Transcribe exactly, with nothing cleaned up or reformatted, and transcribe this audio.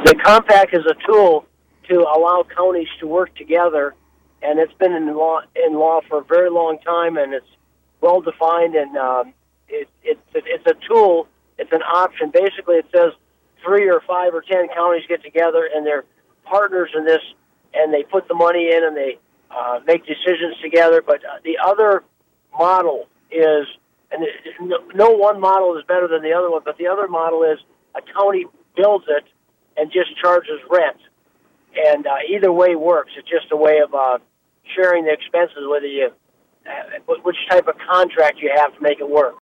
The compact is a tool to allow counties to work together, and it's been in law in law for a very long time, and it's well defined, and um, it, it, it's a tool. It's an option. Basically, it says three or five or ten counties get together, and they're partners in this, and they put the money in, and they uh, make decisions together. But uh, the other model is, and no, no one model is better than the other one, but the other model is a county builds it and just charges rent. And uh, either way works. It's just a way of uh, sharing the expenses, whether you, uh, which type of contract you have to make it work.